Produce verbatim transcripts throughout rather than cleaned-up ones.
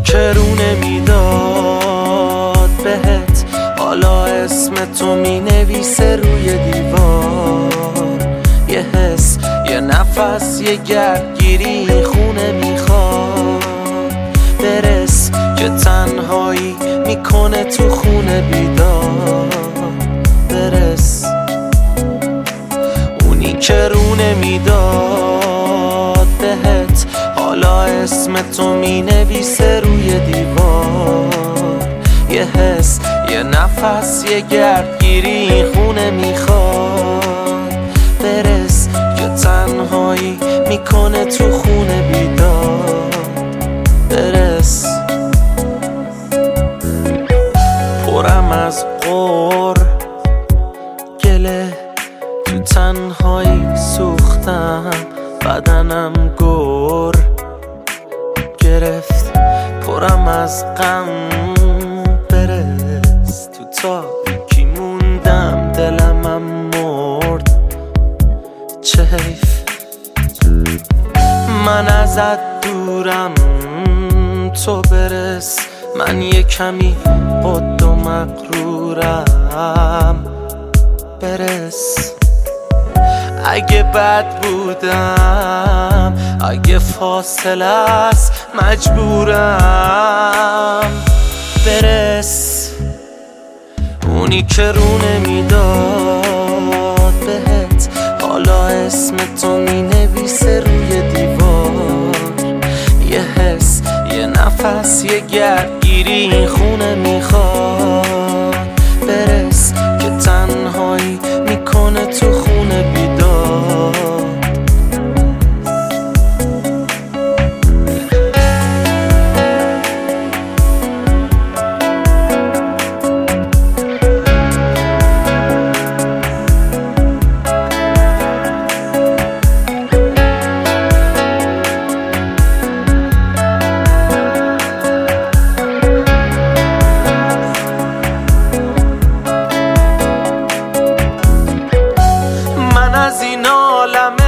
که رو نمیداد بهت، حالا اسم تو می نویسه روی دیوار. یه حس، یه نفس، یه گردگیری خونه میخواد برس، که تنهایی میکنه تو خونه بیدار. برس اونی که رو نمیداد بهت، حالا اسم تو می نویسه روی دیوار. یه حس، یه نفس، یه گردگیری خونه میخواد برس، که تنهایی میکنه تو خونه بیدار. برس پرم از قور گله، تو تنهایی سوختم، بدنم گر گرفت. پرم از غم برس، تو تاریکی موندم، دلمم مرد. چه حیف من ازت دورم، تو برس. من یه کمی قد و مغرورم، برس. اگه بد بودم، اگه فاصله است، مجبورم برس. اونی که رو نمیداد بهت، حالا اسم تو می نویسه روی دیوار. یه حس، یه نفس، یه گردگیری این خونه میخواد برس، که تنهایی میکنه تو خونه بیدار. از این عالم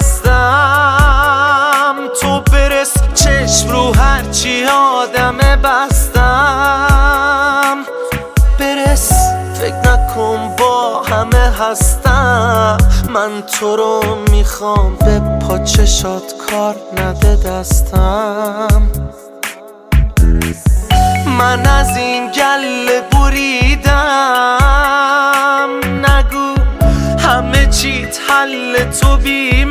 خستم، تو برس. چشم رو هرچی آدم بستم، برس. فکر نکن با همه هستم، من تو رو میخوام، به پاچشات کار نده دستم. من از این گله بریدم، نگو همه چیت حل تو بی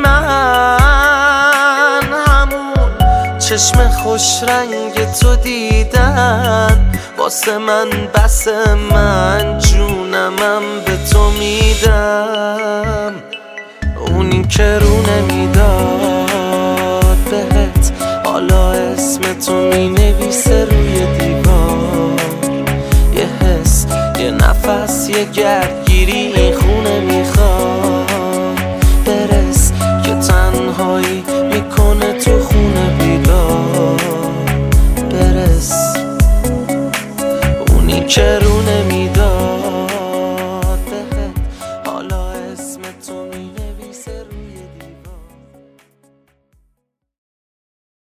من. همون چشم خوش رنگ تو دیدن واسه من بس، من جونمم به تو میدم. اونی که رو نمیداد بهت، حالا اسم تو می نویسه روی دیوار. یه حس، یه نفس، یه گردگیری این خونه میخواد برس، که تنهایی میکنه تو خونه بیدار. برس اونی که رو